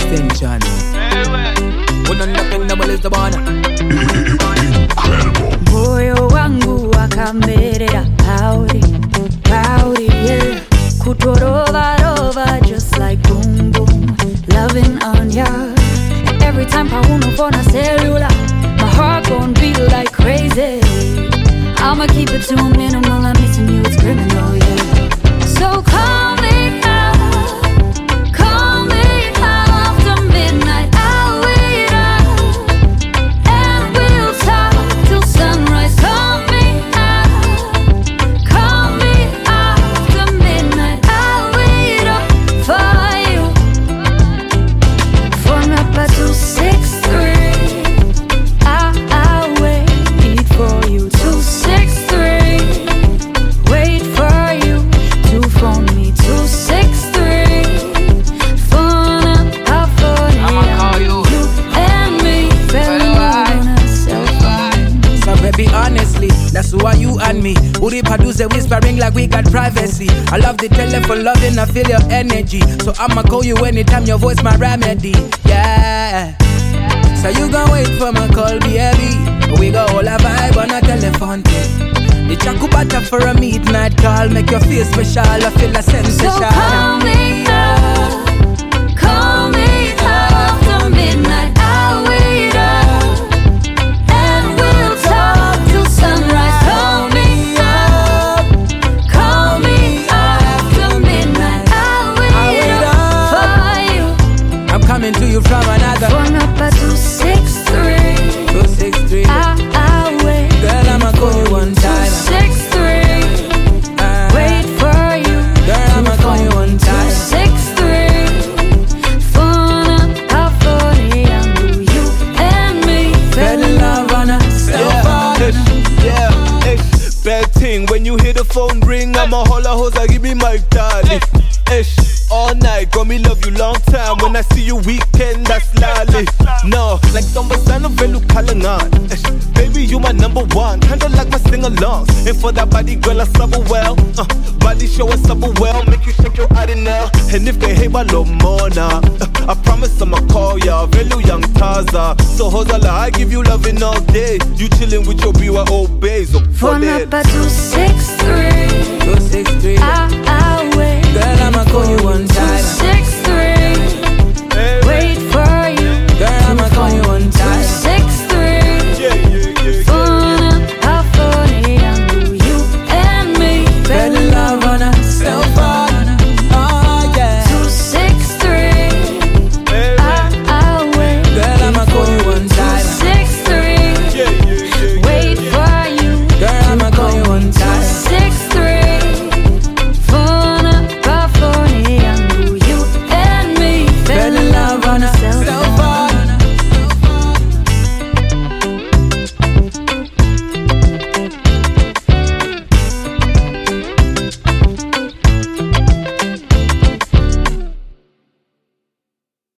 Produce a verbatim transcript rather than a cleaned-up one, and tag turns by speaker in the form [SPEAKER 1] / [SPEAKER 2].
[SPEAKER 1] extension. One on the thing double is the one.
[SPEAKER 2] Moyo wangu wakamerera howdy, howdy, yeah. Kutorova rova just like boom boom, loving on ya. Every time I wanna phone a cellular, my heart gon' beat like crazy. I'ma keep it to a minimal, I'm missing you, it's criminal, yeah. So call me out, call me out after midnight. I'll wait up, and we'll talk till sunrise. Call me out, call me after midnight. I'll wait up for you. Phone up at two six three. I, I'll wait for you. two six three. Wait for you to phone me. two six three. Phone up, I'll phone
[SPEAKER 1] I'ma call you.
[SPEAKER 2] You and me fell on a cell phone.
[SPEAKER 1] So baby, honestly, that's why you and me. Uri produce whispering like we got privacy. I love the telephone loving, I feel your energy. So I'ma call you anytime your voice my remedy. Yeah. So you gon' wait for my call, baby. We go all a vibe on a telephone thing. The chakubata for a midnight call, make your feel special, I feel a sensation.
[SPEAKER 2] So call me out, call me out after midnight. I'll wait up, and we'll talk till sunrise. Call me up, call me after midnight. I'll wait up for you.
[SPEAKER 1] I'm coming to you from another
[SPEAKER 2] Phone up at two six three.
[SPEAKER 1] two six three.
[SPEAKER 2] I, I'll wait.
[SPEAKER 1] Girl, I'ma call you one time.
[SPEAKER 2] two six three.
[SPEAKER 1] Uh,
[SPEAKER 2] Wait for you.
[SPEAKER 1] Girl, I'ma call you one time.
[SPEAKER 2] two six three. Phone up, I'll phone you. You and me
[SPEAKER 1] Fell in love on a cell phone.
[SPEAKER 3] Yeah, ish, bad thing when you hear the phone ring. I'm a holla hosa, give me my darling. Ish, all night, got me love you long time. When I see you weekend, that's lolly. No, like Tombasana Velu Kalangan. Ish, baby, you my number one, kinda like my sing-alongs. And for that body, girl, I suffer well. Uh, body show us suffer well, make you shake your body now. And if they hate, I love more now. Uh, I promise I'ma call ya, Velu Young Taza. So Hosala, I give you loving all day. You chillin' with your B Y O bays.
[SPEAKER 2] Phone up at two six three.
[SPEAKER 1] two six three.
[SPEAKER 2] I, I